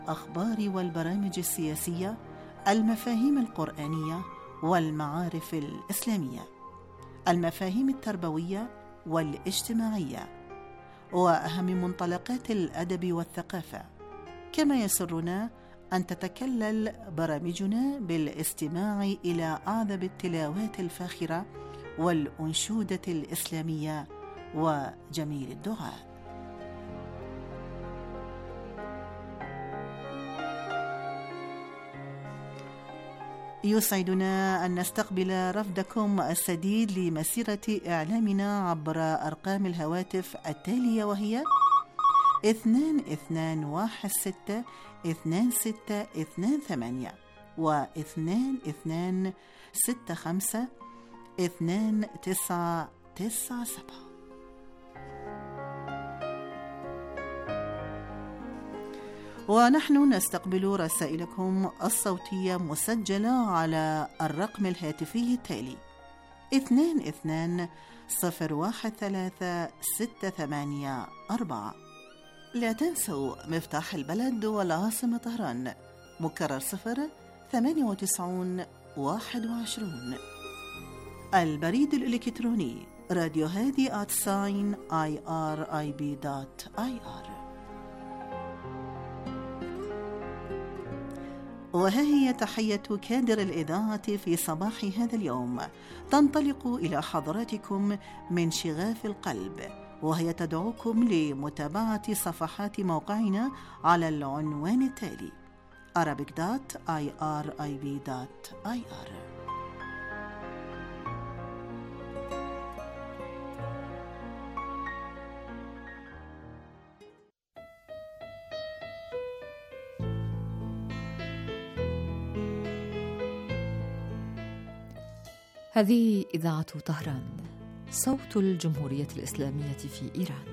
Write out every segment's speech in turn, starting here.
الأخبار والبرامج السياسية، المفاهيم القرآنية والمعارف الإسلامية، المفاهيم التربوية والاجتماعية، وأهم منطلقات الأدب والثقافة. كما يسرنا أن تتكلل برامجنا بالاستماع إلى أعذب التلاوات الفاخرة والأنشودة الإسلامية وجميل الدعاء. يسعدنا أن نستقبل رفدكم السديد لمسيرة إعلامنا عبر أرقام الهواتف التالية، وهي 2216-2628 و2265-2997. ونحن نستقبل رسائلكم الصوتية مسجلة على الرقم الهاتفي التالي 22-013684. لا تنسوا مفتاح البلد والعاصمة طهران، مكرر 09821. البريد الإلكتروني راديو هادي @irib.ir. وها هي تحية كادر الإذاعة في صباح هذا اليوم، تنطلق إلى حضراتكم من شغاف القلب، وهي تدعوكم لمتابعة صفحات موقعنا على العنوان التالي arabic.irib.ir. هذه إذاعة طهران، صوت الجمهورية الإسلامية في إيران.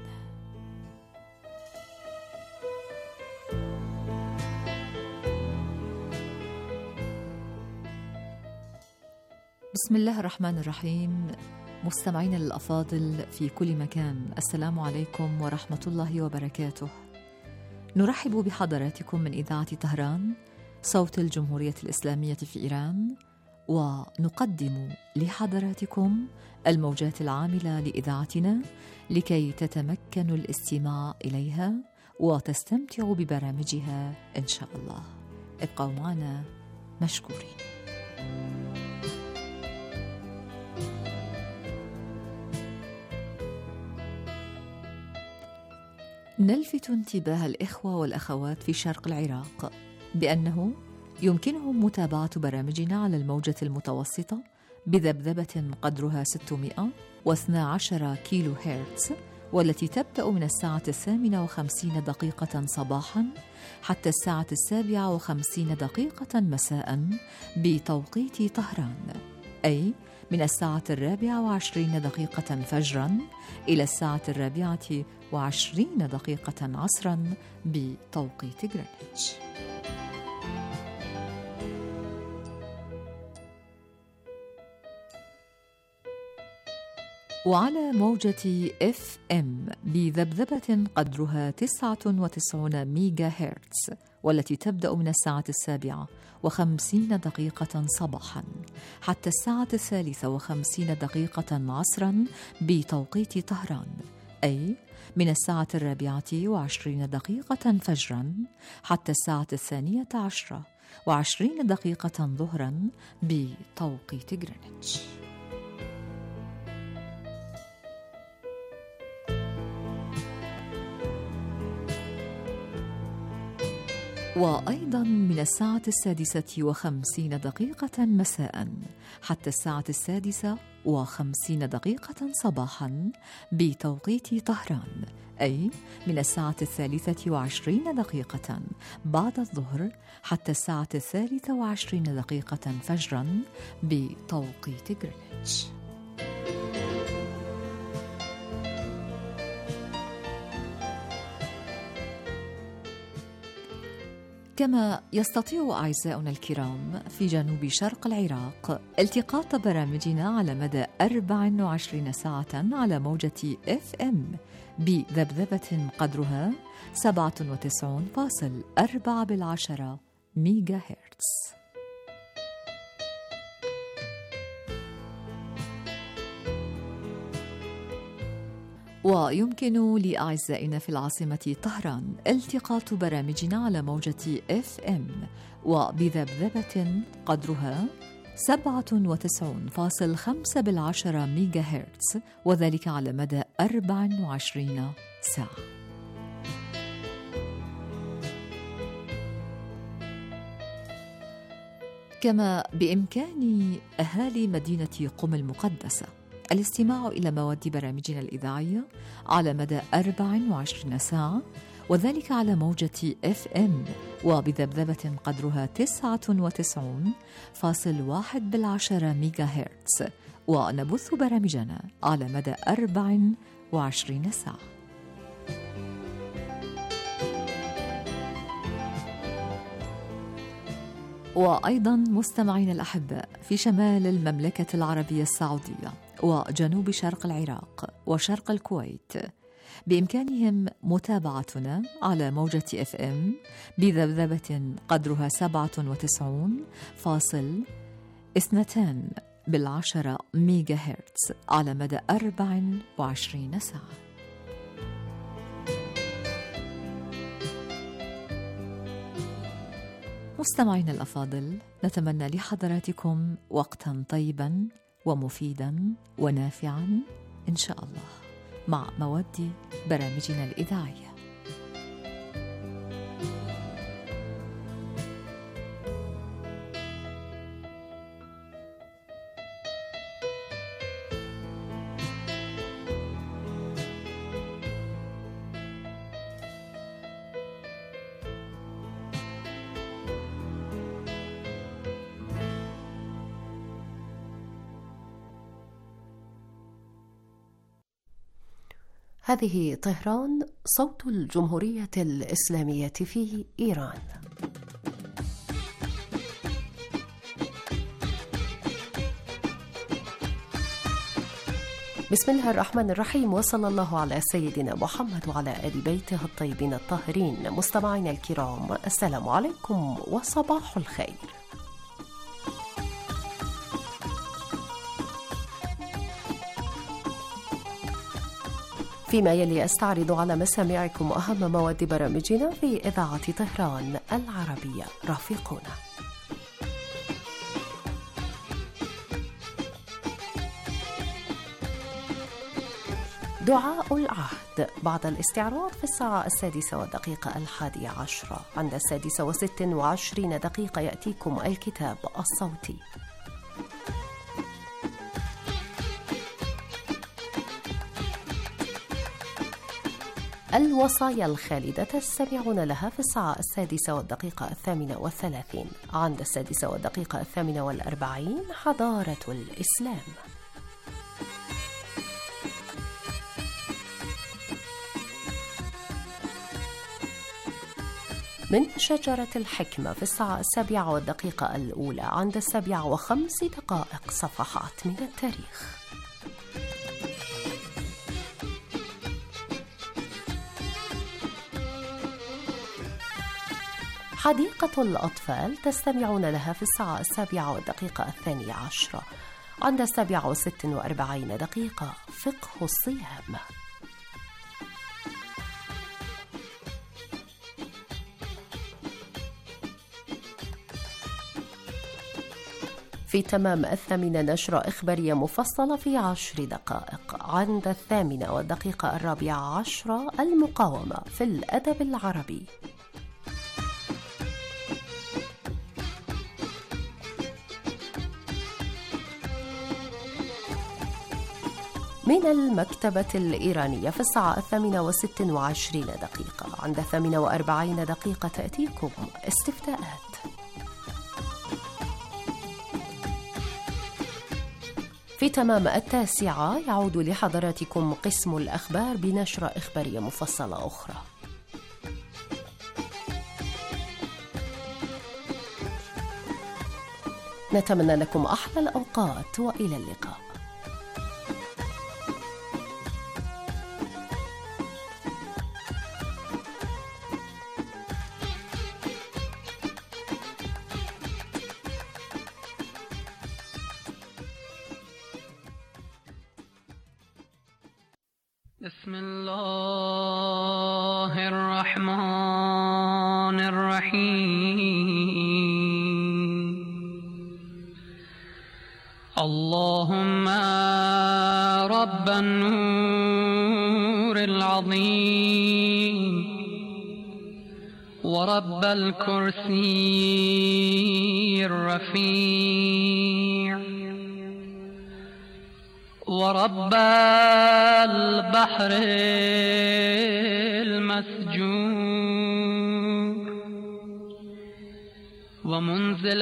بسم الله الرحمن الرحيم. مستمعين الأفاضل في كل مكان، السلام عليكم ورحمة الله وبركاته. نرحب بحضراتكم من إذاعة طهران، صوت الجمهورية الإسلامية في إيران، ونقدم لحضراتكم الموجات العاملة لإذاعتنا لكي تتمكنوا الاستماع إليها وتستمتعوا ببرامجها إن شاء الله. ابقوا معنا مشكورين. نلفت انتباه الإخوة والأخوات في شرق العراق بأنه يمكنهم متابعة برامجنا على الموجة المتوسطة بذبذبة قدرها 612 كيلو هرتز، والتي تبدأ من الساعة 58 صباحاً حتى الساعة 57 مساءً بتوقيت طهران، أي من الساعة 24 فجراً إلى الساعة 24 عصراً بتوقيت غرينتش. وعلى موجة FM بذبذبة قدرها 99 ميجا هرتز، والتي تبدأ من الساعة 57 صباحاً حتى الساعة 53 عصراً بتوقيت طهران، أي من الساعة 24 فجراً حتى الساعة 12:20 ظهراً بتوقيت غرينتش. وأيضاً من الساعة 6:50 مساءً حتى الساعة 6:50 صباحاً بتوقيت طهران، أي من الساعة 23 بعد الظهر حتى الساعة 23 فجراً بتوقيت غرينتش. كما يستطيع أعزائنا الكرام في جنوب شرق العراق التقاط برامجنا على مدى 24 ساعة على موجة FM بذبذبة قدرها 97.4 ميجا هرتز. ويمكن لأعزائنا في العاصمة طهران التقاط برامجنا على موجة FM وبذبذبة قدرها 97.5 ميجا هرتز، وذلك على مدى 24 ساعة. كما بإمكان أهالي مدينة قم المقدسة الاستماع إلى مواد برامجنا الإذاعية على مدى 24 ساعة، وذلك على موجة FM وبذبذبة قدرها 99.1 ميجا هرتز، ونبث برامجنا على مدى 24 ساعة. وأيضا مستمعين الأحباء في شمال المملكة العربية السعودية وجنوب شرق العراق وشرق الكويت بإمكانهم متابعتنا على موجة FM بذبذبة قدرها 97.2 ميجا هرتز على مدى 24 ساعة. مستمعين الأفاضل، نتمنى لحضراتكم وقتا طيبا ومفيدا ونافعا إن شاء الله مع مواد برامجنا الإذاعية. هذه طهران، صوت الجمهورية الإسلامية في إيران. بسم الله الرحمن الرحيم، وصلى الله على سيدنا محمد وعلى آل بيته الطيبين الطاهرين. مستمعينا الكرام، السلام عليكم وصباح الخير. فيما يلي أستعرض على مسامعكم أهم مواد برامجنا في إذاعة طهران العربية. رافقونا. دعاء العهد بعد الاستعراض في الساعة 6:11. عند 6:26 يأتيكم الكتاب الصوتي. الوصايا الخالدة تستمعون لها في الساعة 6:38. عند 6:48 حضارة الإسلام. من شجرة الحكمة في الساعة 7:01. عند 7:05 صفحات من التاريخ. حديقة الأطفال تستمعون لها في الساعة 7:12. عند 7:46 فقه الصيام. في تمام 8 نشرة إخبارية مفصلة في 10 دقائق. عند 8:14 المقاومة في الأدب العربي. من المكتبة الإيرانية في الساعة 8:26. عند 8:40 تأتيكم استفتاءات. في تمام 9 يعود لحضراتكم قسم الأخبار بنشرة إخبارية مفصلة أخرى. نتمنى لكم أحلى الأوقات وإلى اللقاء. بسم الله الرحمن الرحيم. اللهم رب النور العظيم ورب الكرسي الرفيع ورب البحر المسجور ومنزل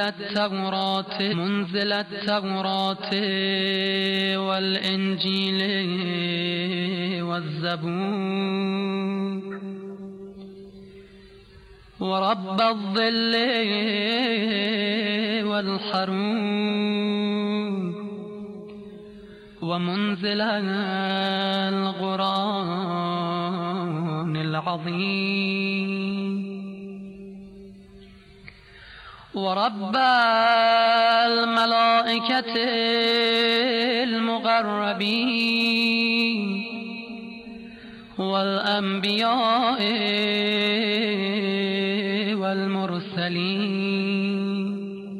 التوراة والإنجيل والزبور ورب الظل والحرور ومنزل القرآن العظيم ورب الملائكة المقربين والأنبياء والمرسلين.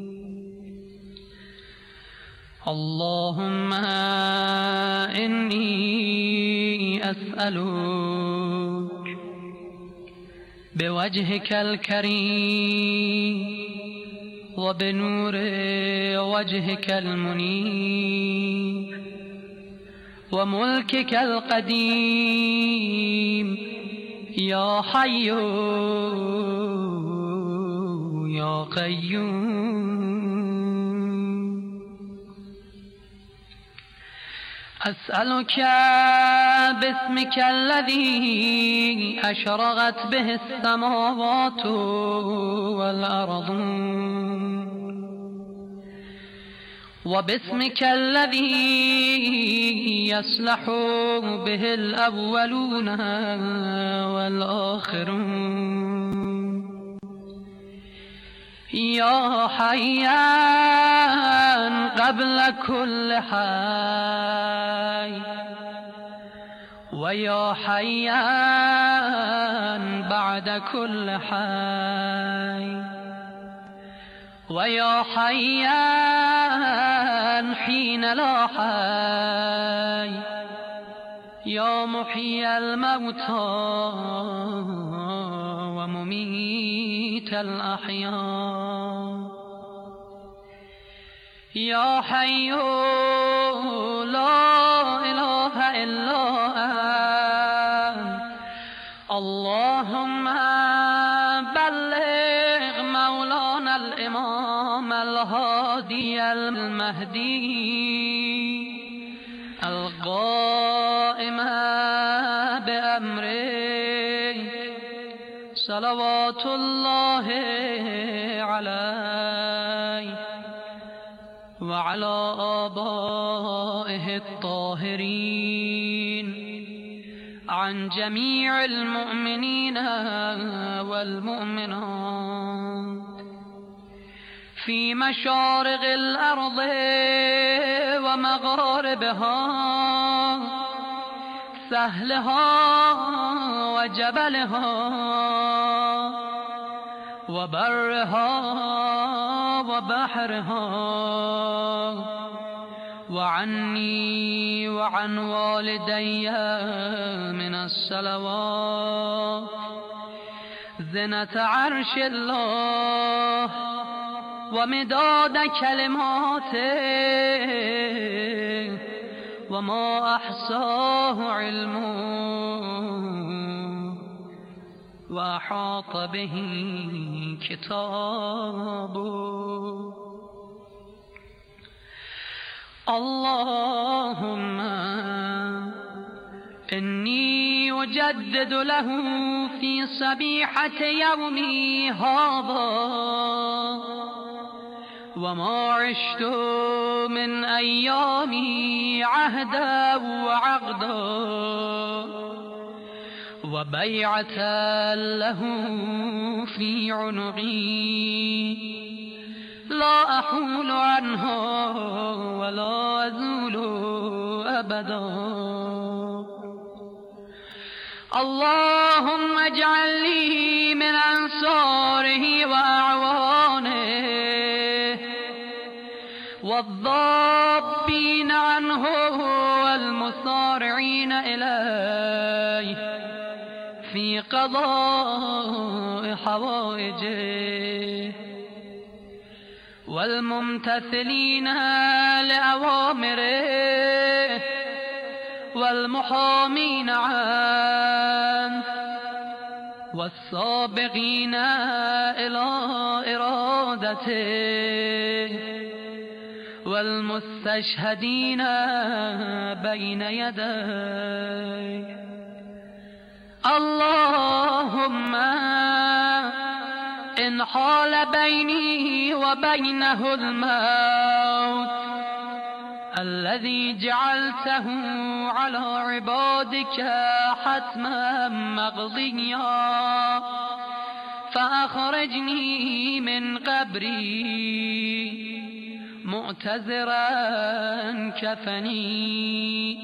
اللهم إني أسألك بوجهك الكريم وبنور وجهك المنير وملكك القديم يا حي يا قيوم. أسألك باسمك الذي أشرقت به السماوات والأرض وباسمك الذي يصلح به الأولون والآخرون يا حيان قبل كل حي ويا حيان بعد كل حي ويا حيان حين لا حي يا محيي الموتى ومميت الأحياء يا حي لا إله إلا أنت. اللهم بلغ مولانا الإمام الهادي المهدي القائم بأمره صلوات الله عليه وعلى آبائه الطاهرين عن جميع المؤمنين والمؤمنات في مشارق الأرض ومغاربها سهلها وجبلها وبرها وبحرها وعني وعن والدي من الصلوات زنة عرش الله ومداد كلماته وما أحصاه علمه وأحاط به كتابه. اللهم إني أجدد له في صبيحة يومي هذا وما عشت من أيامي عهدا وعقدا وبيعة له في عنقي لا أحول عنها ولا أزول أبدا. اللهم اجعل لي من أنصاره وأعوانه والضابين عنه والمصارعين إليه في قضاء حوائجه والممتثلين لأوامره والمحامين عنه والسابقين إلى إرادته والمستشهدين بين يديه. اللهم إن حال بيني وبينه الموت الذي جعلته على عبادك حتما مقضيا فأخرجني من قبري معتذرا كفني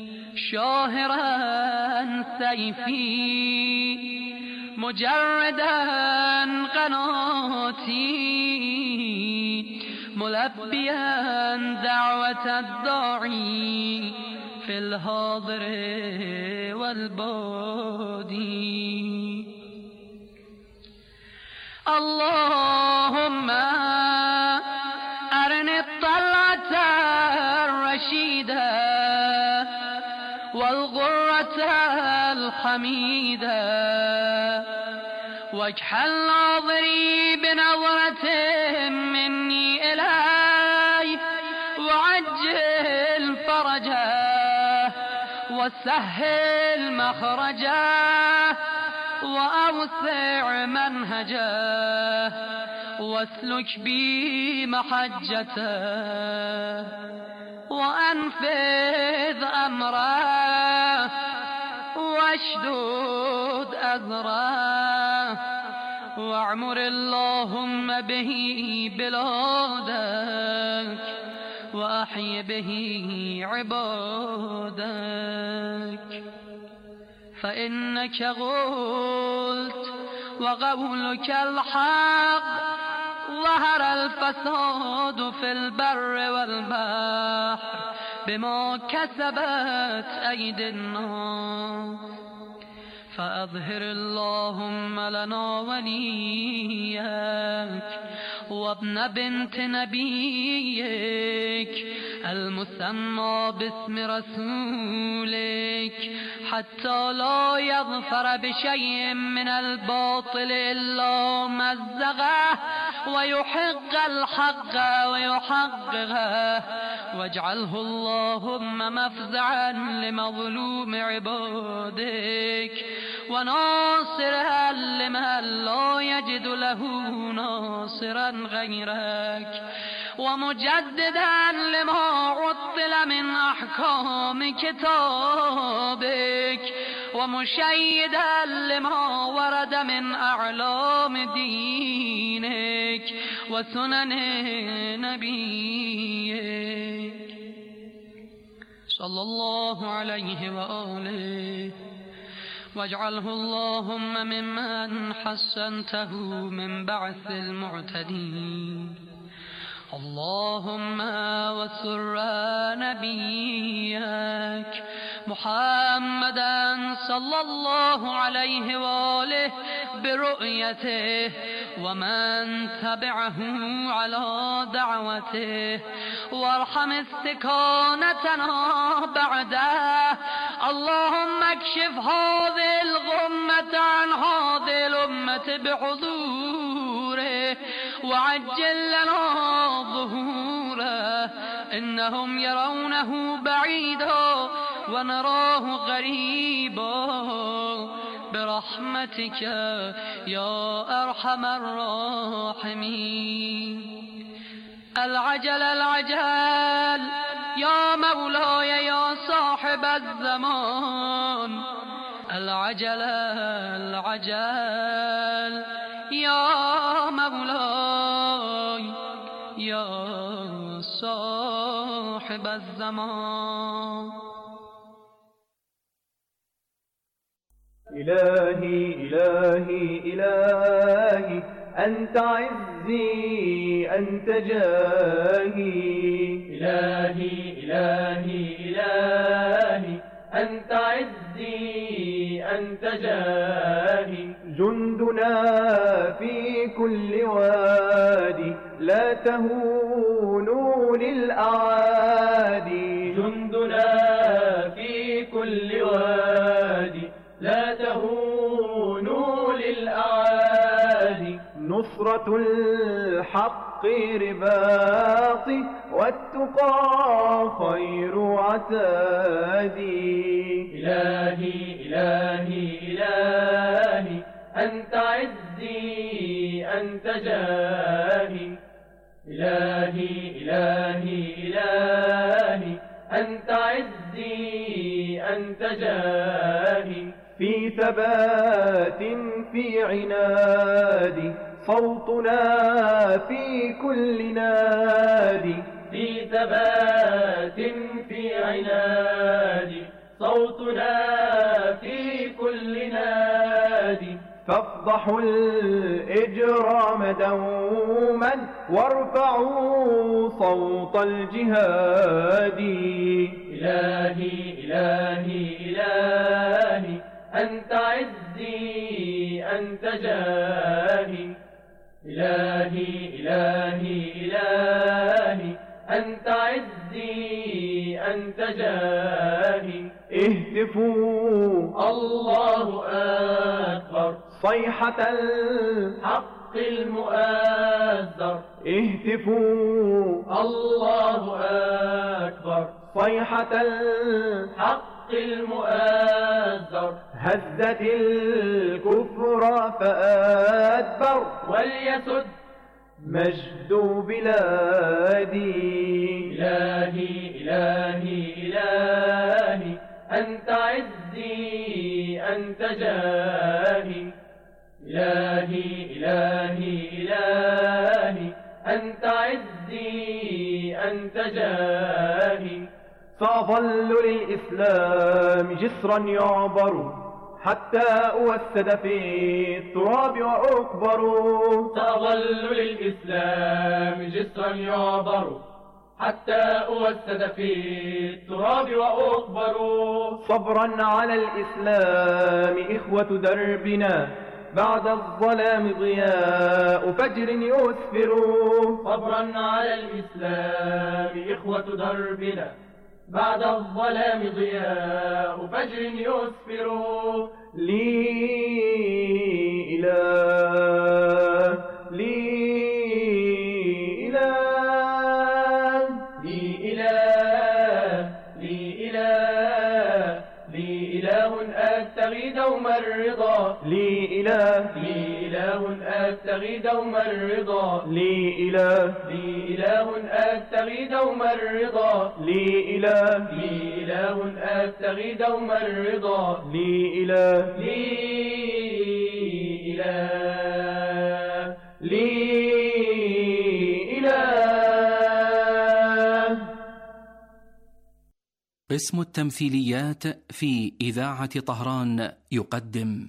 شاهرا سيفي مجردا قناتي ملبيا دعوة الداعي في الحاضر والبادي. اللهم أرني الطلعة الرشيدة والغرة الحميدة واجعل ناظري بنظرة مني إليه وعجل فرجه وسهل مخرجه وأوسع منهجه واسلك بي محجته وأنفذ أمره واشدد أذره واعمر اللهم به بلادك وأحي به عبادك. فإنك قلت وقولك الحق ظهر الفساد في البر والبحر بما كسبت أيدي الناس فأظهر اللهم لنا وليك وابن بنت نبيك المسمى باسم رسولك حتى لا يظفر بشيء من الباطل إلا مزغه ويحق الحق ويحققه واجعله اللهم مفزعا لمظلوم عبادك وناصرا لمن لا يجد له ناصرا غيرك ومجددا لما عطل من أحكام كتابك ومشيدا لما ورد من أعلام دينك وسنن نبيك صلى الله عليه وآله واجعله اللهم ممن حسنته من بعث المعتدين. اللهم وسر نبيك محمدا صلى الله عليه وآله برؤيته ومن تبعه على دعوته وارحم استكانتنا بعده. اللهم اكشف هذه الغمة عن هذه الأمة بحضوره وعجل لنا ظهوره إنهم يرونه بعيدا ونراه غريبا برحمتك يا أرحم الراحمين. العجل العجل يا مولاي يا صاحب الزمان، العجل العجل يا مولاي يا صاحب الزمان. إلهي إلهي إلهي أنت عزي أنت جاهي، إلهي إلهي إلهي أنت عزي أنت جاهي. جندنا في كل وادي لا تهونوا للأعادي، جندنا في كل وادي لا تهونوا للأعادي. نصرة الحق رباطي والتقى خير عتادي. إلهي إلهي إلهي أنت عزي أنت جاهي، إلهي إلهي إلهي أنت عزي أنت جاهي. في ثبات في عنادي صوتنا في كل نادي، في ثبات في عنادي صوتنا في كل نادي. فافضحوا الإجرام دوما وارفعوا صوت الجهاد. إلهي إلهي إلهي أنت عزي أنت جاهي، إلهي إلهي إلهي أنت عزي أنت جاهي. اهتفوا الله أكبر صيحة الحق المؤزر، اهتفوا الله أكبر صيحة الحق المؤزر. هزت الكفر فأدبر وليسد مجد بلادي. إلهي إلهي إلهي أنت عزي أنت جاهي، إلهي إلهي إلهي أنت عزي أنت جاهي. سأظل للإسلام جسرا يعبر حتى أوسد في التراب وأكبر. سأظل للإسلام جسرا يعبر حتى أوسد في التراب وأكبر. صبرا على الإسلام إخوة دربنا بعد الظلام ضياء فجر يسفر. صبرا على الإسلام إخوة دربنا بعد الظلام ضياء فجر يسفر. لي إله لي إله لي إله لي إله لي إله أبتغي دوما الرضا. لي إله لي إله أبتغي دوما الرضا. لي إله لي إله أبتغي دوما الرضا. لي إله لي إله أبتغي دوما الرضا. لي إله لي إله لي إله. قسم التمثيليات في إذاعة طهران يقدم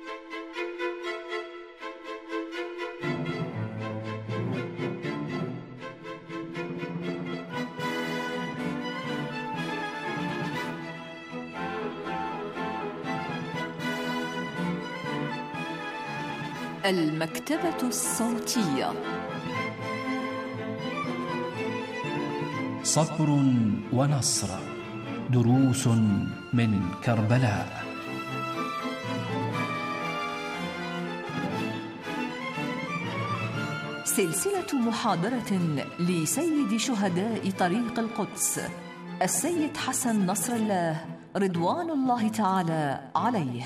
المكتبة الصوتية. صبر ونصر، دروس من كربلاء. سلسلة محاضرة لسيد شهداء طريق القدس السيد حسن نصر الله رضوان الله تعالى عليه.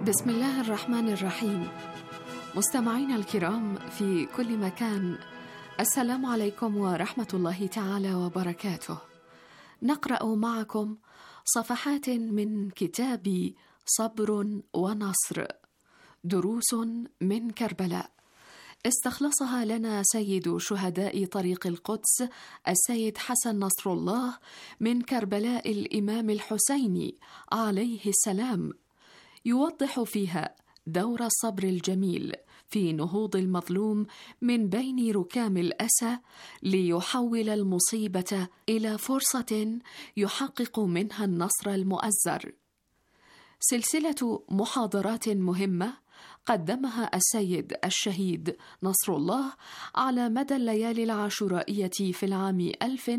بسم الله الرحمن الرحيم. مستمعينا الكرام في كل مكان، السلام عليكم ورحمة الله تعالى وبركاته. نقرأ معكم صفحات من كتاب صبر ونصر، دروس من كربلاء، استخلصها لنا سيد شهداء طريق القدس السيد حسن نصر الله من كربلاء الإمام الحسين عليه السلام، يوضح فيها دور الصبر الجميل في نهوض المظلوم من بين ركام الأسى ليحول المصيبة إلى فرصة يحقق منها النصر المؤزر. سلسلة محاضرات مهمة قدمها السيد الشهيد نصر الله على مدى الليالي العاشورائية في العام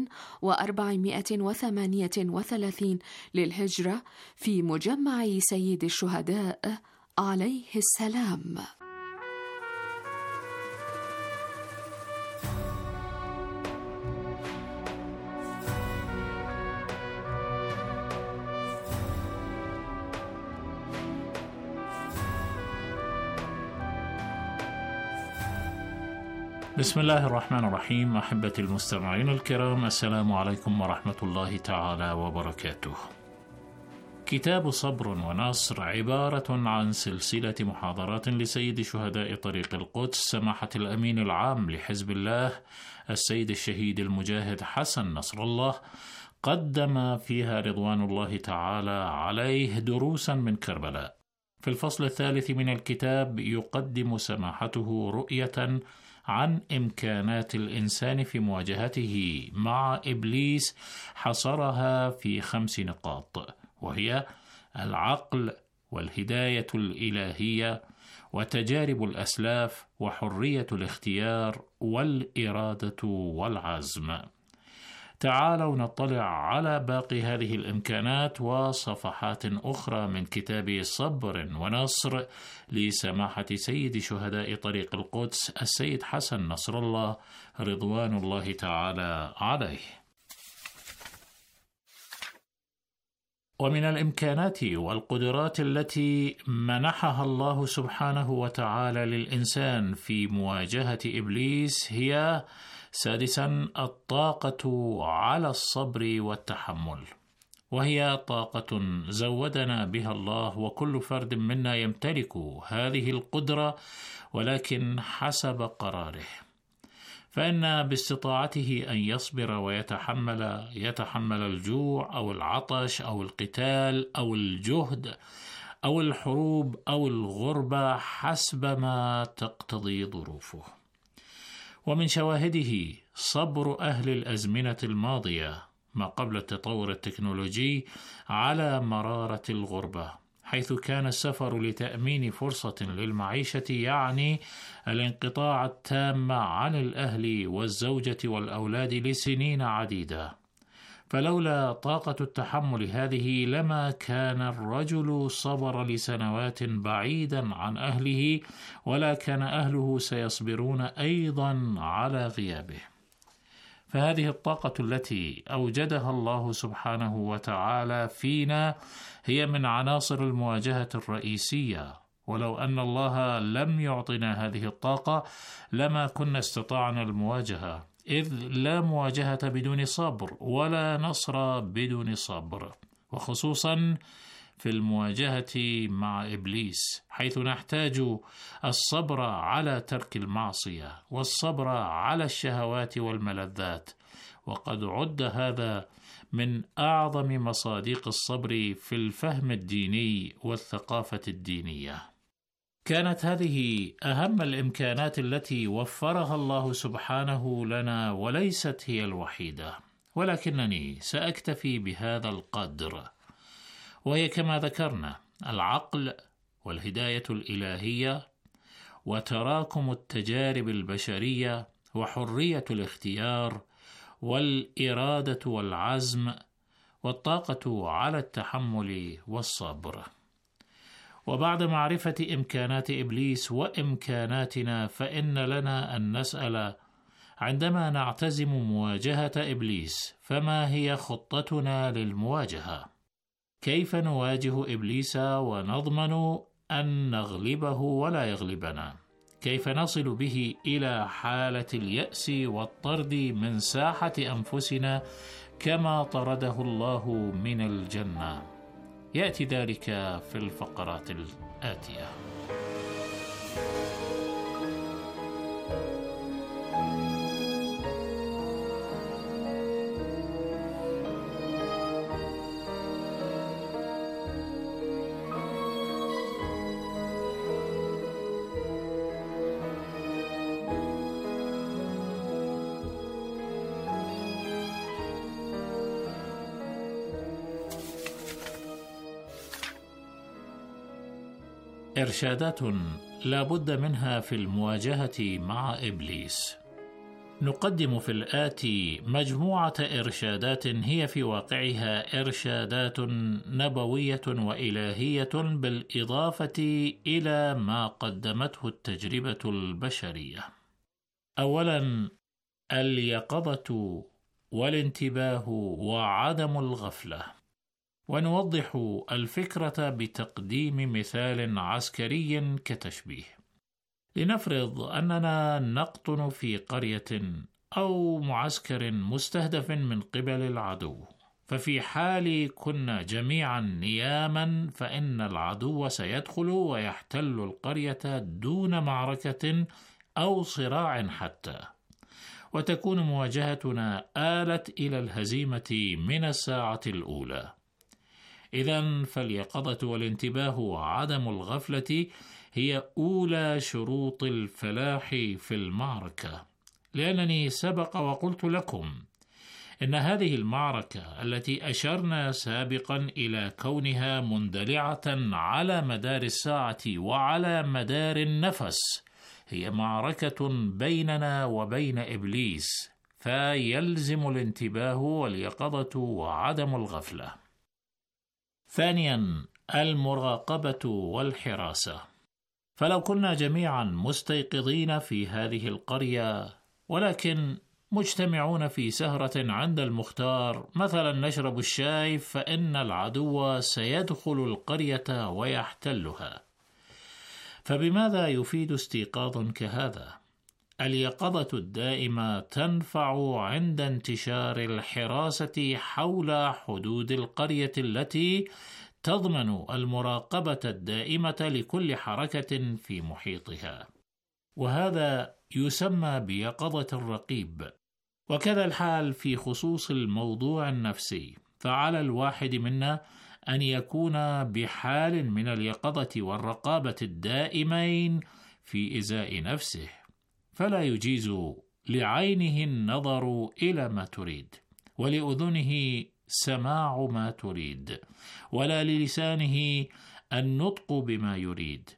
1438 للهجرة في مجمع سيد الشهداء عليه السلام. بسم الله الرحمن الرحيم. أحبتي المستمعين الكرام، السلام عليكم ورحمة الله تعالى وبركاته. كتاب صبر ونصر عبارة عن سلسلة محاضرات لسيد شهداء طريق القدس سماحة الأمين العام لحزب الله السيد الشهيد المجاهد حسن نصر الله، قدم فيها رضوان الله تعالى عليه دروسا من كربلاء. في الفصل الثالث من الكتاب يقدم سماحته رؤية عن إمكانات الإنسان في مواجهته مع إبليس، حصرها في 5 نقاط، وهي العقل والهداية الإلهية وتجارب الأسلاف وحرية الاختيار والإرادة والعزم. تعالوا نطلع على باقي هذه الإمكانات وصفحات أخرى من كتاب صبر ونصر لسماحة سيد شهداء طريق القدس السيد حسن نصر الله رضوان الله تعالى عليه. ومن الإمكانات والقدرات التي منحها الله سبحانه وتعالى للإنسان في مواجهة إبليس هي 6 الطاقة على الصبر والتحمل، وهي طاقة زودنا بها الله، وكل فرد منا يمتلك هذه القدرة ولكن حسب قراره، فإن باستطاعته أن يصبر ويتحمل الجوع أو العطش أو القتال أو الجهد أو الحروب أو الغربة حسب ما تقتضي ظروفه. ومن شواهده صبر أهل الأزمنة الماضية ما قبل التطور التكنولوجي على مرارة الغربة، حيث كان السفر لتأمين فرصة للمعيشة يعني الانقطاع التام عن الأهل والزوجة والأولاد لسنين عديدة. فلولا طاقة التحمل هذه لما كان الرجل صبر لسنوات بعيدا عن أهله، ولا كان أهله سيصبرون أيضا على غيابه. فهذه الطاقة التي أوجدها الله سبحانه وتعالى فينا هي من عناصر المواجهة الرئيسية، ولو أن الله لم يعطنا هذه الطاقة لما كنا استطعنا المواجهة، إذ لا مواجهة بدون صبر ولا نصر بدون صبر، وخصوصا في المواجهة مع إبليس، حيث نحتاج الصبر على ترك المعصية والصبر على الشهوات والملذات، وقد عد هذا من أعظم مصادق الصبر في الفهم الديني والثقافة الدينية. كانت هذه أهم الإمكانات التي وفرها الله سبحانه لنا، وليست هي الوحيدة، ولكنني سأكتفي بهذا القدر، وهي كما ذكرنا العقل والهداية الإلهية وتراكم التجارب البشرية وحرية الاختيار والإرادة والعزم والطاقة على التحمل والصبر. وبعد معرفة إمكانات إبليس وإمكاناتنا، فإن لنا أن نسأل عندما نعتزم مواجهة إبليس فما هي خطتنا للمواجهة؟ كيف نواجه إبليس ونضمن أن نغلبه ولا يغلبنا؟ كيف نصل به إلى حالة اليأس والطرد من ساحة أنفسنا كما طرده الله من الجنة؟ يأتي ذلك في الفقرات الآتية. إرشادات لا بد منها في المواجهة مع إبليس. نقدم في الآتي مجموعة إرشادات هي في واقعها إرشادات نبوية وإلهية بالإضافة إلى ما قدمته التجربة البشرية. أولاً، اليقظة والانتباه وعدم الغفلة. ونوضح الفكرة بتقديم مثال عسكري كتشبيه. لنفرض أننا نقطن في قرية أو معسكر مستهدف من قبل العدو، ففي حال كنا جميعا نياما فإن العدو سيدخل ويحتل القرية دون معركة أو صراع حتى، وتكون مواجهتنا آلت إلى الهزيمة من الساعة الأولى. إذن فاليقظة والانتباه وعدم الغفلة هي أولى شروط الفلاح في المعركة، لأنني سبق وقلت لكم إن هذه المعركة التي أشرنا سابقا إلى كونها مندلعة على مدار الساعة وعلى مدار النفس هي معركة بيننا وبين إبليس، فيلزم الانتباه واليقظة وعدم الغفلة. ثانيا، المراقبة والحراسة. فلو كنا جميعا مستيقظين في هذه القرية ولكن مجتمعون في سهرة عند المختار مثلا نشرب الشاي، فإن العدو سيدخل القرية ويحتلها. فبماذا يفيد استيقاظ كهذا؟ اليقظة الدائمة تنفع عند انتشار الحراسة حول حدود القرية التي تضمن المراقبة الدائمة لكل حركة في محيطها، وهذا يسمى بيقظة الرقيب. وكذا الحال في خصوص الموضوع النفسي، فعلى الواحد منا أن يكون بحال من اليقظة والرقابة الدائمين في إزاء نفسه، فلا يجيز لعينه النظر إلى ما تريد، ولأذنه سماع ما تريد، ولا للسانه النطق بما يريد،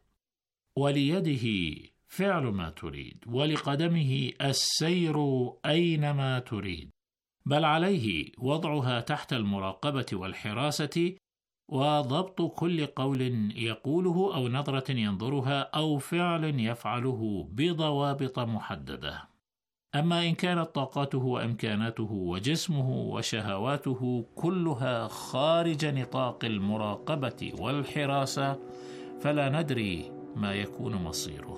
وليده فعل ما تريد، ولقدمه السير أينما تريد، بل عليه وضعها تحت المراقبة والحراسة، وضبط كل قول يقوله أو نظرة ينظرها أو فعل يفعله بضوابط محددة. أما إن كانت طاقاته وإمكاناته وجسمه وشهواته كلها خارج نطاق المراقبة والحراسة، فلا ندري ما يكون مصيره.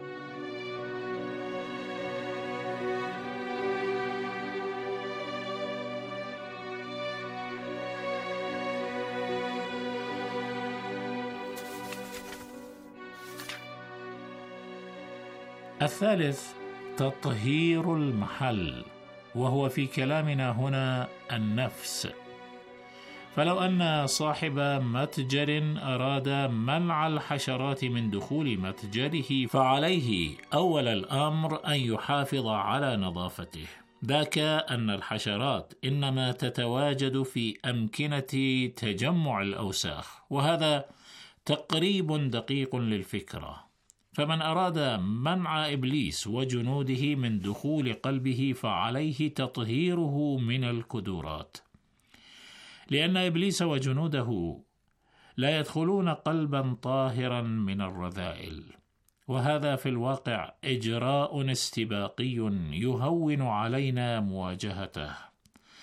الثالث، تطهير المحل، وهو في كلامنا هنا النفس. فلو أن صاحب متجر أراد منع الحشرات من دخول متجره، فعليه أول الأمر أن يحافظ على نظافته، ذاك أن الحشرات إنما تتواجد في أمكنة تجمع الأوساخ، وهذا تقريب دقيق للفكرة. فمن أراد منع إبليس وجنوده من دخول قلبه فعليه تطهيره من الكدورات، لأن إبليس وجنوده لا يدخلون قلبا طاهرا من الرذائل، وهذا في الواقع إجراء استباقي يهون علينا مواجهته.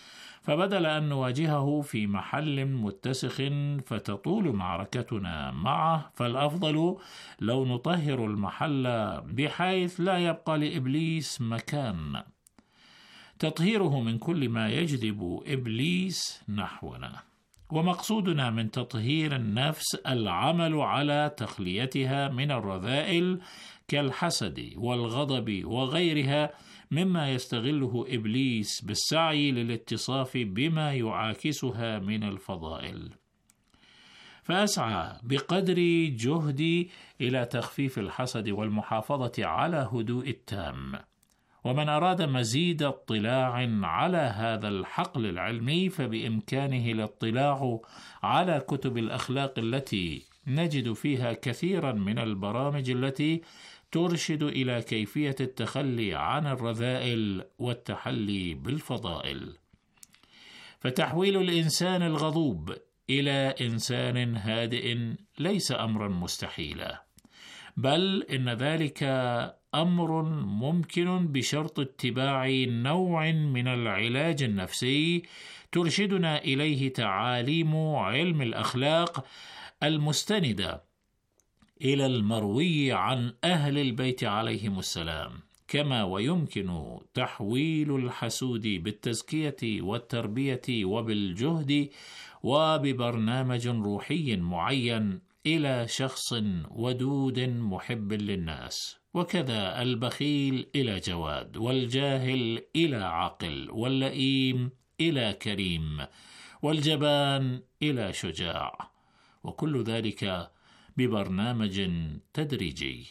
فبدل أن نواجهه في محل متسخ فتطول معركتنا معه، فالأفضل لو نطهر المحل بحيث لا يبقى لإبليس مكان، تطهيره من كل ما يجذب إبليس نحونا. ومقصودنا من تطهير النفس العمل على تخليتها من الرذائل كالحسد والغضب وغيرها مما يستغله إبليس بالسعي للاتصاف بما يعاكسها من الفضائل، فأسعى بقدر جهدي إلى تخفيف الحسد والمحافظة على هدوء التام. ومن أراد مزيد اطلاع على هذا الحقل العلمي فبإمكانه الاطلاع على كتب الأخلاق التي نجد فيها كثيرا من البرامج التي ترشد إلى كيفية التخلي عن الرذائل والتحلي بالفضائل. فتحويل الإنسان الغضوب إلى إنسان هادئ ليس أمرا مستحيلا، بل إن ذلك أمر ممكن بشرط اتباع نوع من العلاج النفسي ترشدنا إليه تعاليم علم الأخلاق المستندة إلى المروي عن أهل البيت عليهم السلام، كما ويمكن تحويل الحسود بالتزكية والتربية وبالجهد وببرنامج روحي معين إلى شخص ودود محب للناس، وكذا البخيل إلى جواد، والجاهل إلى عاقل، واللئيم إلى كريم، والجبان إلى شجاع، وكل ذلك ببرنامج تدريجي.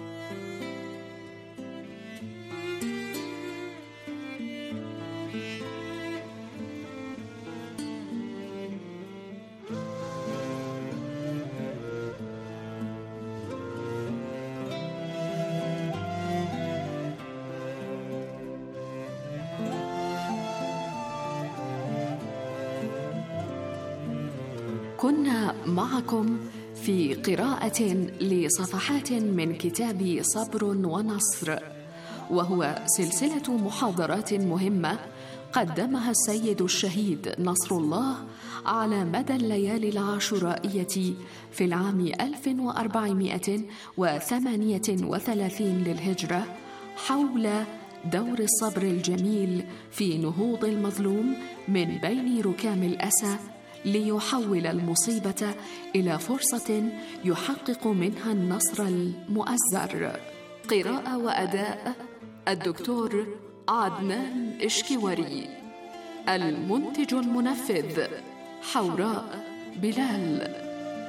كنا معكم في قراءة لصفحات من كتاب صبر ونصر، وهو سلسلة محاضرات مهمة قدمها السيد الشهيد نصر الله على مدى الليالي العاشورائية في العام 1438 للهجرة حول دور الصبر الجميل في نهوض المظلوم من بين ركام الأسى ليحول المصيبة إلى فرصة يحقق منها النصر المؤزر. قراءة وأداء الدكتور عدنان إشكيوري. المنتج المنفذ حوراء بلال.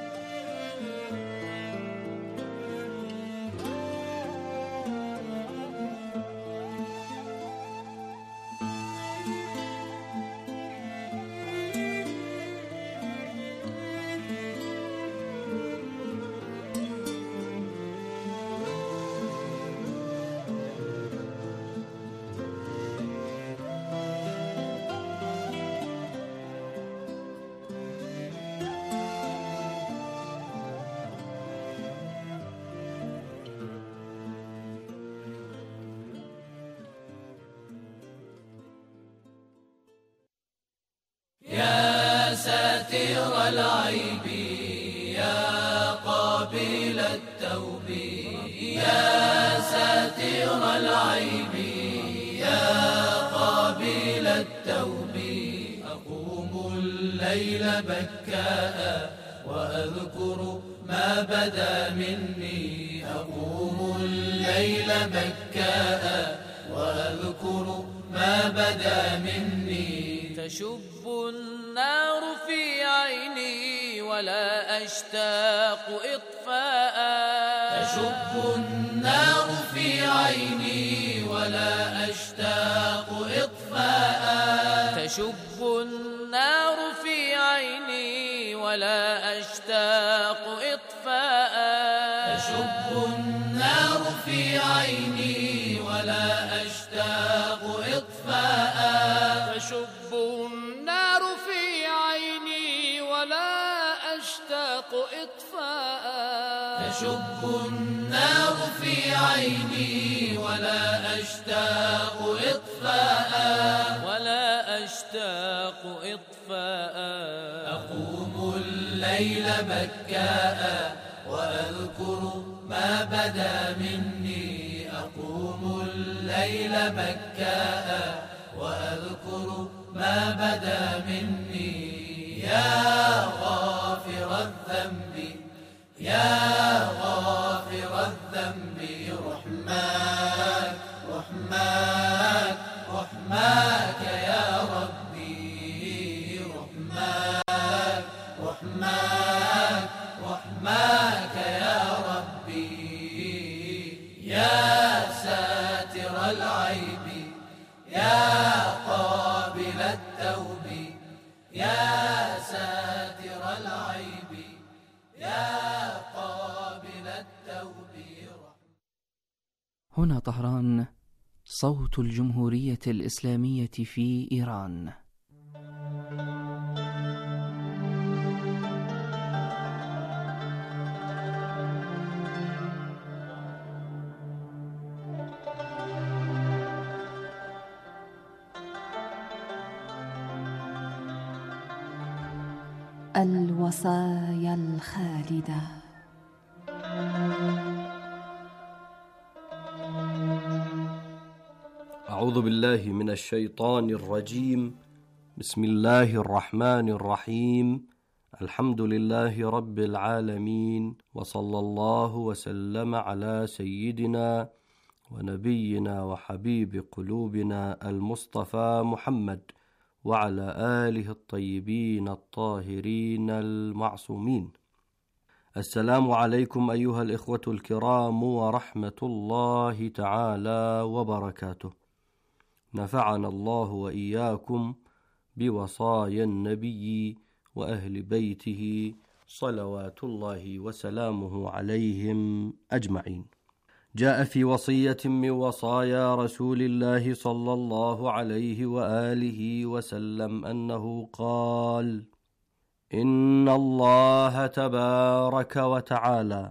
يا ساتر العيب يا قابل التوب، يا ساتر العيب يا قابل التوب، أقوم الليل بكاء وأذكر ما بدا مني، أقوم الليل بكاء وأذكر ما بدا مني، تشب النار في عيني ولا أشتاق إطفاء، تشب النار في عيني ولا أشتاق إطفاء، تشب النار في عيني ولا أشتاق إطفاء، تشب النار في عيني ولا أشتاق إطفاء، تشب النار في عيني ولا أشتاق إطفاء، تشب النار في عيني ولا أشتاق إطفاء، ولا أشتاق إخفاء. أقوم الليل بكاء وأذكر ما بدا مني. أقوم الليل بكاء وأذكر ما بدا مني. يا غافر الذنب يا غافر الذنب رحماك رحماك رحماك يا ربي. رحماك رحماك رحماك يا ربي. يا ساتر العيب يا قابل التوب. يا ساتر العيب يا قابل التوب. هنا طهران، صوت الجمهورية الإسلامية في إيران. الوصايا الخالدة. أعوذ بالله من الشيطان الرجيم. بسم الله الرحمن الرحيم. الحمد لله رب العالمين، وصلى الله وسلم على سيدنا ونبينا وحبيب قلوبنا المصطفى محمد وعلى آله الطيبين الطاهرين المعصومين. السلام عليكم أيها الإخوة الكرام ورحمة الله تعالى وبركاته. نفعنا الله وإياكم بوصايا النبي وأهل بيته صلوات الله وسلامه عليهم أجمعين. جاء في وصية من وصايا رسول الله صلى الله عليه وآله وسلم أنه قال: إن الله تبارك وتعالى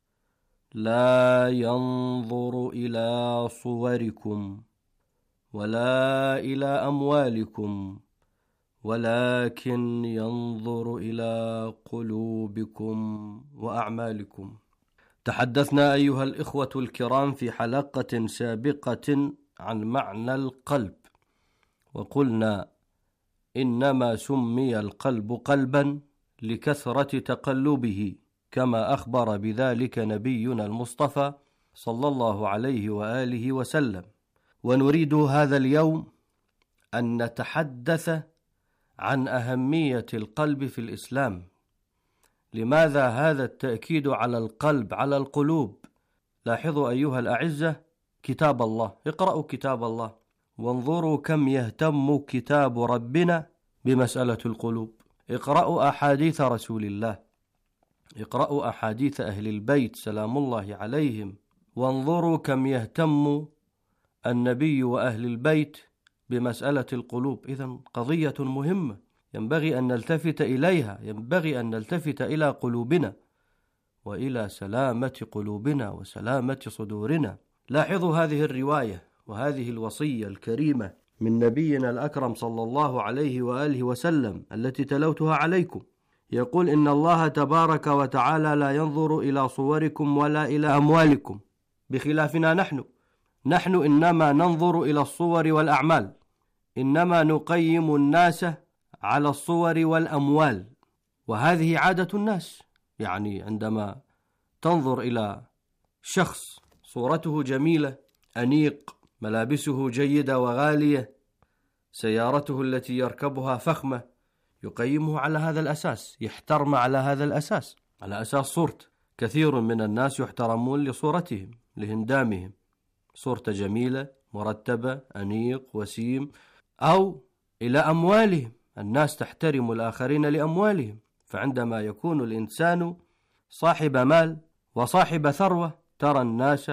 لا ينظر إلى صوركم ولا إلى أموالكم ولكن ينظر إلى قلوبكم وأعمالكم. تحدثنا أيها الإخوة الكرام في حلقة سابقة عن معنى القلب، وقلنا إنما سمي القلب قلبا لكثرة تقلبه، كما أخبر بذلك نبينا المصطفى صلى الله عليه وآله وسلم. ونريد هذا اليوم أن نتحدث عن أهمية القلب في الإسلام. لماذا هذا التأكيد على القلب، على القلوب؟ لاحظوا أيها الأعزة كتاب الله، اقرأوا كتاب الله وانظروا كم يهتم كتاب ربنا بمسألة القلوب. اقرأوا أحاديث رسول الله، اقرأوا أحاديث أهل البيت سلام الله عليهم، وانظروا كم يهتم النبي وأهل البيت بمسألة القلوب. إذن قضية مهمة ينبغي أن نلتفت إليها، ينبغي أن نلتفت إلى قلوبنا وإلى سلامة قلوبنا وسلامة صدورنا. لاحظوا هذه الرواية وهذه الوصية الكريمة من نبينا الأكرم صلى الله عليه وآله وسلم التي تلوتها عليكم. يقول: إن الله تبارك وتعالى لا ينظر إلى صوركم ولا إلى أموالكم، بخلافنا نحن إنما ننظر إلى الصور والأعمال، إنما نقيم الناس على الصور والأموال، وهذه عادة الناس. يعني عندما تنظر إلى شخص صورته جميلة، أنيق، ملابسه جيدة وغالية، سيارته التي يركبها فخمة، يقيمه على هذا الأساس، يحترم على هذا الأساس، على أساس صورته. كثير من الناس يحترمون لصورتهم، لهندامهم، صورته جميلة مرتبة أنيق وسيم. أو إلى أموالهم، الناس تحترم الآخرين لأموالهم. فعندما يكون الإنسان صاحب مال وصاحب ثروة ترى الناس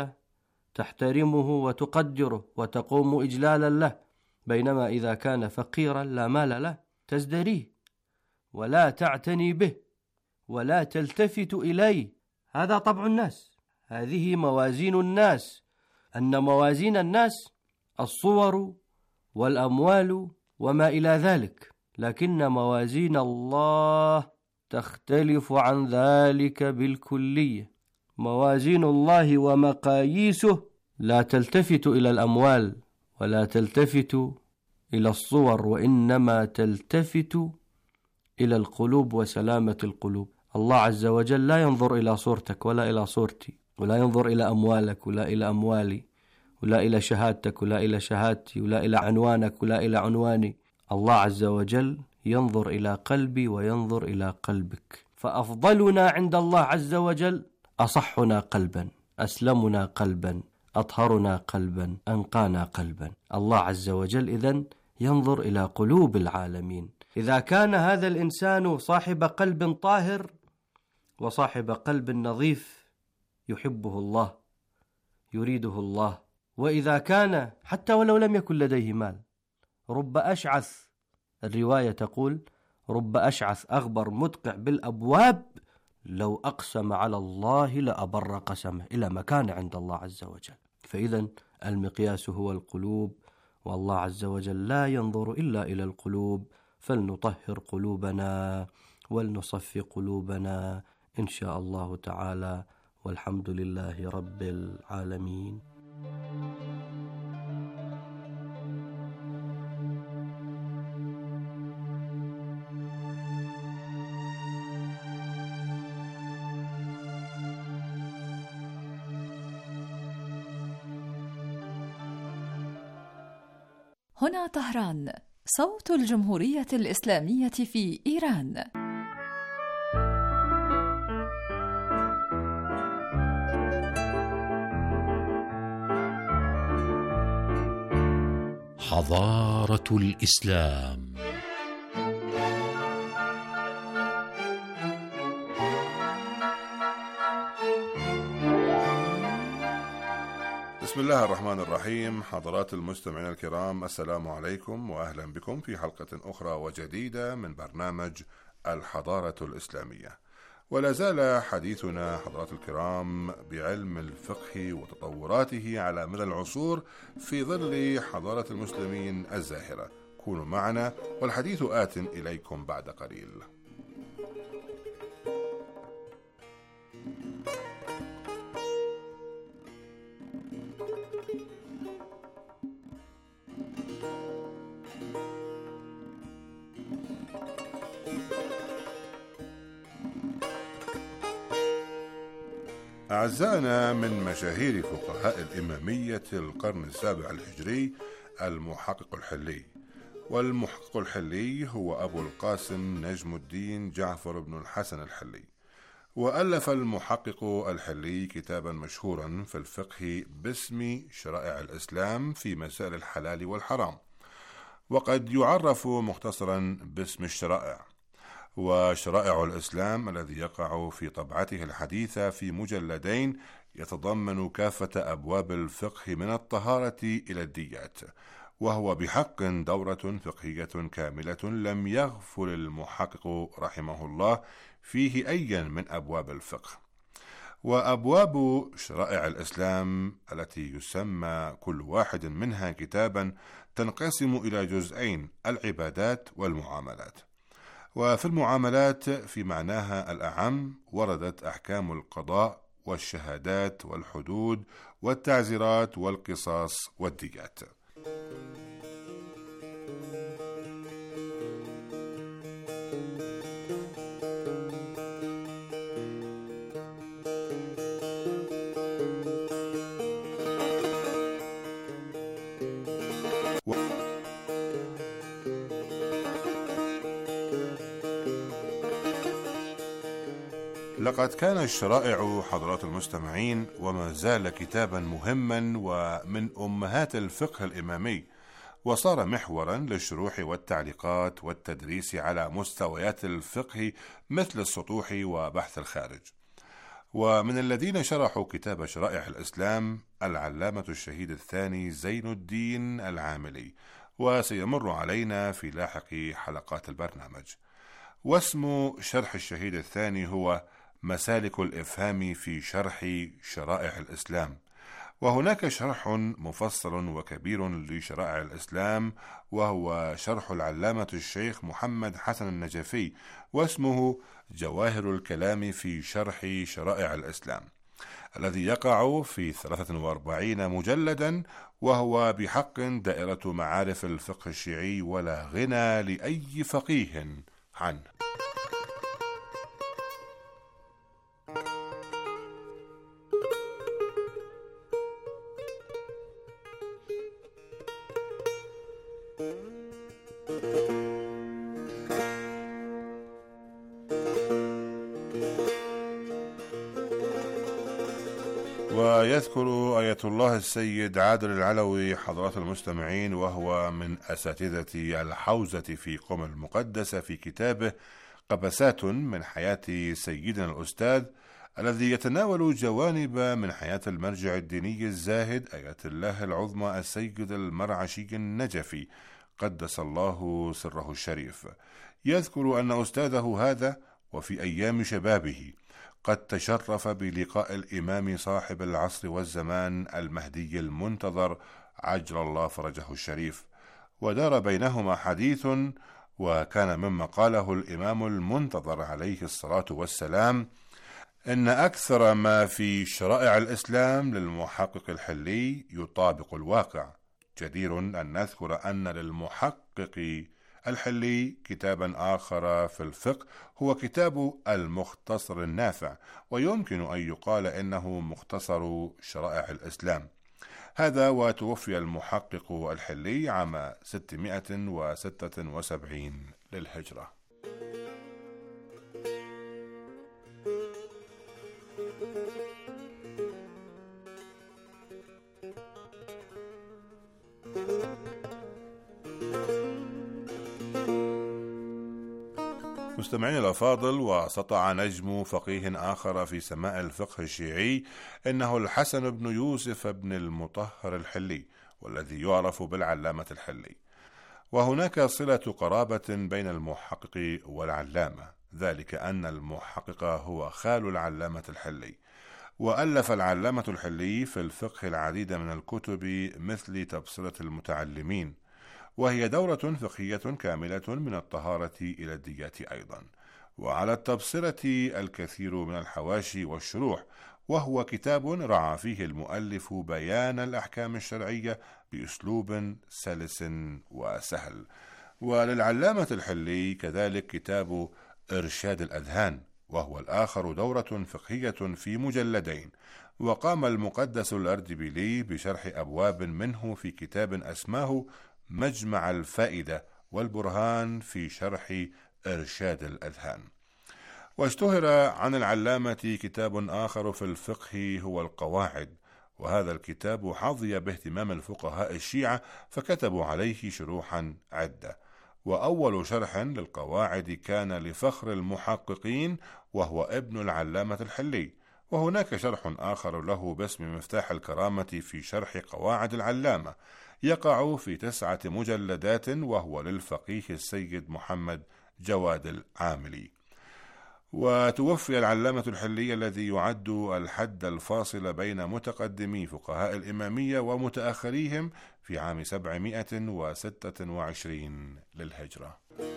تحترمه وتقدره وتقوم إجلالا له، بينما إذا كان فقيرا لا مال له تزدريه ولا تعتني به ولا تلتفت إليه. هذا طبع الناس، هذه موازين الناس، أن موازين الناس الصور والأموال وما إلى ذلك. لكن موازين الله تختلف عن ذلك بالكلية. موازين الله ومقاييسه لا تلتفت إلى الأموال ولا تلتفت إلى الصور، وإنما تلتفت إلى القلوب وسلامة القلوب. الله عز وجل لا ينظر إلى صورتك ولا إلى صورتي، ولا ينظر إلى أموالك ولا إلى أموالي، ولا إلى شهادتك ولا إلى شهادتي، ولا إلى عنوانك ولا إلى عنواني. الله عز وجل ينظر إلى قلبي وينظر إلى قلبك. فأفضلنا عند الله عز وجل أصحنا قلبا، أسلمنا قلبا، أطهرنا قلبا، أنقانا قلبا. الله عز وجل إذن ينظر إلى قلوب العالمين. إذا كان هذا الإنسان صاحب قلب طاهر وصاحب قلب نظيف يحبه الله، يريده الله. وإذا كان حتى ولو لم يكن لديه مال، رب أشعث، الرواية تقول رب أشعث أغبر مدقع بالأبواب لو أقسم على الله لأبر قسمه، إلى مكان عند الله عز وجل. فإذا المقياس هو القلوب، والله عز وجل لا ينظر إلا إلى القلوب. فلنطهر قلوبنا ولنصفي قلوبنا إن شاء الله تعالى، والحمد لله رب العالمين. هنا طهران، صوت الجمهورية الإسلامية في إيران. حضارة الإسلام. بسم الله الرحمن الرحيم. حضرات المستمعين الكرام، السلام عليكم وأهلا بكم في حلقة أخرى وجديدة من برنامج الحضارة الإسلامية. ولا زال حديثنا حضرات الكرام بعلم الفقه وتطوراته على مدى العصور في ظل حضارة المسلمين الزاهرة. كونوا معنا والحديث آت إليكم بعد قليل. أعزائنا، من مشاهير فقهاء الإمامية القرن السابع الهجري المحقق الحلي. والمحقق الحلي هو أبو القاسم نجم الدين جعفر بن الحسن الحلي. وألف المحقق الحلي كتابا مشهورا في الفقه باسم شرائع الإسلام في مسائل الحلال والحرام، وقد يعرف مختصرا باسم الشرائع. وشرائع الإسلام الذي يقع في طبعته الحديثة في مجلدين يتضمن كافة أبواب الفقه من الطهارة إلى الديات، وهو بحق دورة فقهية كاملة لم يغفل المحقق رحمه الله فيه أيا من أبواب الفقه. وأبواب شرائع الإسلام التي يسمى كل واحد منها كتابا تنقسم إلى جزئين: العبادات والمعاملات. وفي المعاملات في معناها الأعم وردت أحكام القضاء والشهادات والحدود والتعزيرات والقصاص والديات. لقد كان الشرائع حضرات المستمعين وما زال كتابا مهما ومن أمهات الفقه الإمامي، وصار محورا للشروح والتعليقات والتدريس على مستويات الفقه مثل السطوح وبحث الخارج. ومن الذين شرحوا كتاب شرائع الإسلام العلامة الشهيد الثاني زين الدين العاملي، وسيمر علينا في لاحق حلقات البرنامج. واسم شرح الشهيد الثاني هو مسالك الإفهام في شرح شرائع الإسلام، وهناك شرح مفصل وكبير لشرائع الإسلام، وهو شرح العلامة الشيخ محمد حسن النجفي، واسمه جواهر الكلام في شرح شرائع الإسلام، الذي يقع في 43 مجلدا، وهو بحق دائرة معارف الفقه الشيعي ولا غنى لأي فقيه عنه. ويذكر آية الله السيد عادل العلوي حضرات المستمعين، وهو من أساتذة الحوزة في قم المقدسة، في كتابه قبسات من حياة سيدنا الأستاذ، الذي يتناول جوانب من حياة المرجع الديني الزاهد آية الله العظمى السيد المرعشي النجفي قدس الله سره الشريف. يذكر أن أستاذه هذا وفي أيام شبابه قد تشرف بلقاء الإمام صاحب العصر والزمان المهدي المنتظر عجل الله فرجه الشريف، ودار بينهما حديث، وكان مما قاله الإمام المنتظر عليه الصلاة والسلام: إن أكثر ما في شرائع الإسلام للمحقق الحلي يطابق الواقع. جدير أن نذكر أن للمحقق الحلي كتابا آخر في الفقه، هو كتاب المختصر النافع، ويمكن أن يقال إنه مختصر شرائع الإسلام. هذا وتوفي المحقق الحلي عام 676 للهجرة. مستمعين الأفاضل، وسطع نجم فقيه آخر في سماء الفقه الشيعي، إنه الحسن بن يوسف بن المطهر الحلي، والذي يعرف بالعلامة الحلي. وهناك صلة قرابة بين المحقق والعلامة، ذلك أن المحقق هو خال العلامة الحلي. وألف العلامة الحلي في الفقه العديد من الكتب مثل تبصرة المتعلمين، وهي دورة فقهية كاملة من الطهارة إلى الديات أيضا. وعلى التبصرة الكثير من الحواشي والشروح، وهو كتاب رعى فيه المؤلف بيان الأحكام الشرعية بأسلوب سلس وسهل. وللعلامة الحلي كذلك كتاب إرشاد الأذهان، وهو الآخر دورة فقهية في مجلدين. وقام المقدس الأردبيلي بشرح أبواب منه في كتاب أسماه مجمع الفائدة والبرهان في شرح إرشاد الأذهان. واشتهر عن العلامة كتاب آخر في الفقه هو القواعد، وهذا الكتاب حظي باهتمام الفقهاء الشيعة فكتبوا عليه شروحا عدة. وأول شرح للقواعد كان لفخر المحققين، وهو ابن العلامة الحلي. وهناك شرح آخر له باسم مفتاح الكرامة في شرح قواعد العلامة، يقع في 9 مجلدات، وهو للفقيه السيد محمد جواد العاملي. وتوفي العلامة الحلي الذي يعد الحد الفاصل بين متقدمي فقهاء الإمامية ومتأخريهم في عام 726 للهجرة.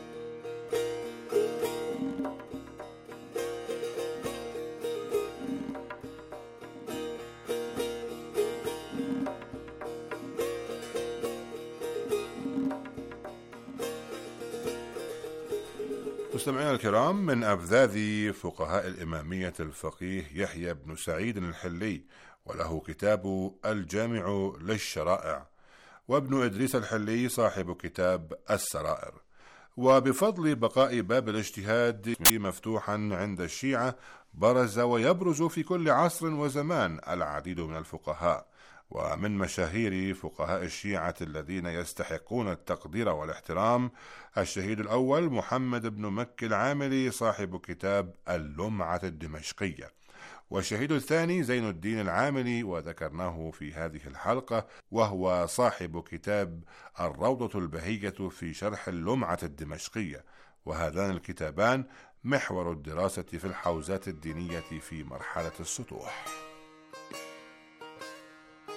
مستمعينا الكرام، من أبذاذ فقهاء الإمامية الفقيه يحيى بن سعيد الحلي، وله كتاب الجامع للشرائع، وابن إدريس الحلي صاحب كتاب السرائر. وبفضل بقاء باب الاجتهاد مفتوحا عند الشيعة، برز ويبرز في كل عصر وزمان العديد من الفقهاء. ومن مشاهير فقهاء الشيعة الذين يستحقون التقدير والاحترام الشهيد الأول محمد بن مكي العاملي صاحب كتاب اللمعة الدمشقية، والشهيد الثاني زين الدين العاملي، وذكرناه في هذه الحلقة، وهو صاحب كتاب الروضة البهية في شرح اللمعة الدمشقية. وهذان الكتابان محور الدراسة في الحوزات الدينية في مرحلة السطوح.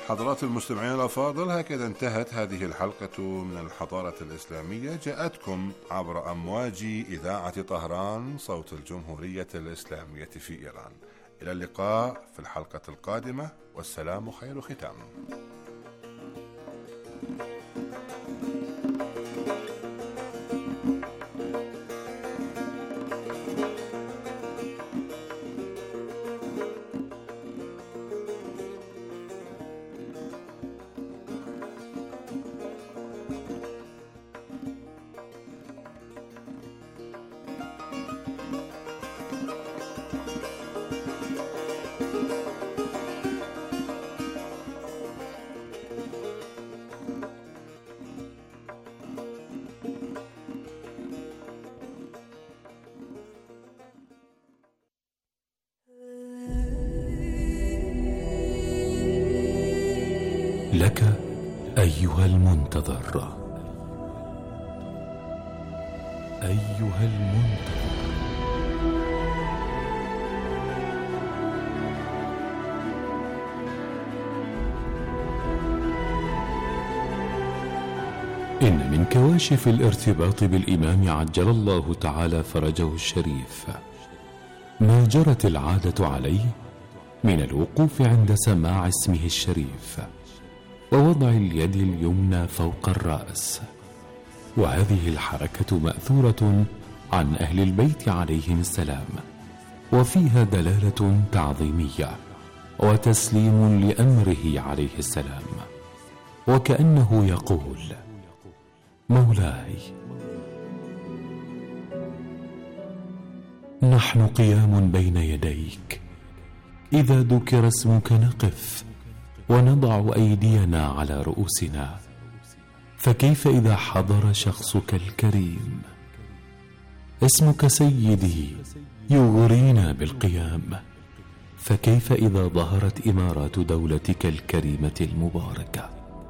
حضرات المستمعين الأفاضل، هكذا انتهت هذه الحلقة من الحضارة الإسلامية، جاءتكم عبر أمواج إذاعة طهران صوت الجمهورية الإسلامية في إيران. إلى اللقاء في الحلقة القادمة، والسلام خير ختام. لك أيها المنتظر، أيها المنتظر، إن من كواشف الارتباط بالإمام عجل الله تعالى فرجه الشريف ما جرت العادة عليه من الوقوف عند سماع اسمه الشريف ووضع اليد اليمنى فوق الرأس، وهذه الحركة مأثورة عن أهل البيت عليهم السلام، وفيها دلالة تعظيمية وتسليم لأمره عليه السلام، وكأنه يقول: مولاي، نحن قيام بين يديك، إذا ذكر اسمك نقف ونضع أيدينا على رؤوسنا، فكيف إذا حضر شخصك الكريم؟ اسمك سيدي يغرينا بالقيام، فكيف إذا ظهرت إمارات دولتك الكريمة المباركة؟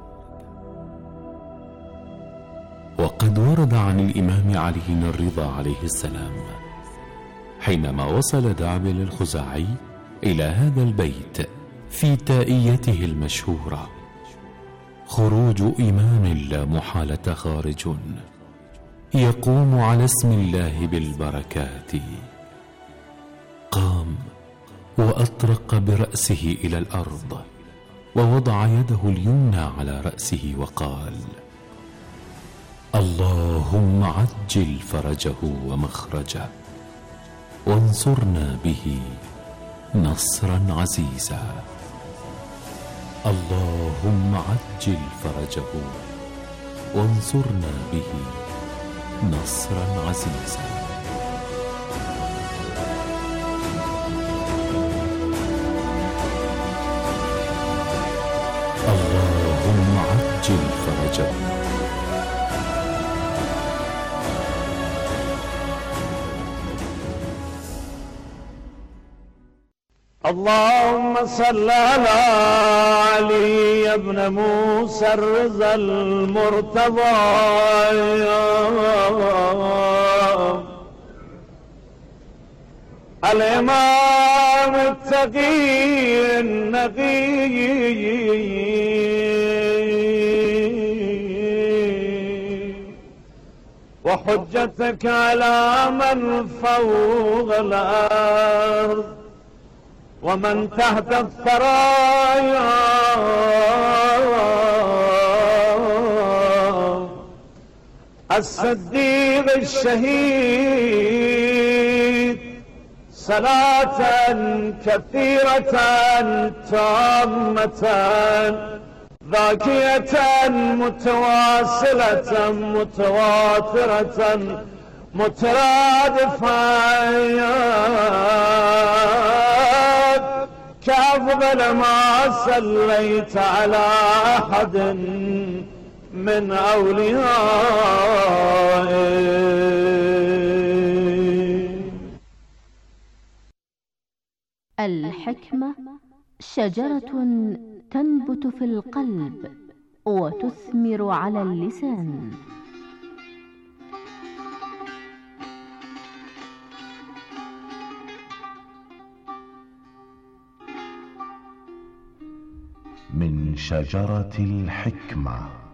وقد ورد عن الإمام علي الرضا عليه السلام حينما وصل دعبل الخزاعي إلى هذا البيت في تائيته المشهورة: خروج إمام لا محالة خارج، يقوم على اسم الله بالبركات. قام وأطرق برأسه إلى الأرض ووضع يده اليمنى على رأسه وقال: اللهم عجل فرجه ومخرجه، وانصرنا به نصرا عزيزا. اللهم عجل فرجه وانصرنا به نصرا عزيزا. اللهم عجل فرجه. اللهم صل على علي بن موسى الرضا المرتضى، الإمام التقي النقي، وحجتك على من فوق الأرض ومن تحت الثرايا، الصديق الشهيد، صلاة كثيرة تامة ذاكية متواصلة متواترة مترادفة كأفضل ما صليت على أحد من أوليائك. الحكمة شجرة تنبت في القلب وتثمر على اللسان. من شجرة الحكمة.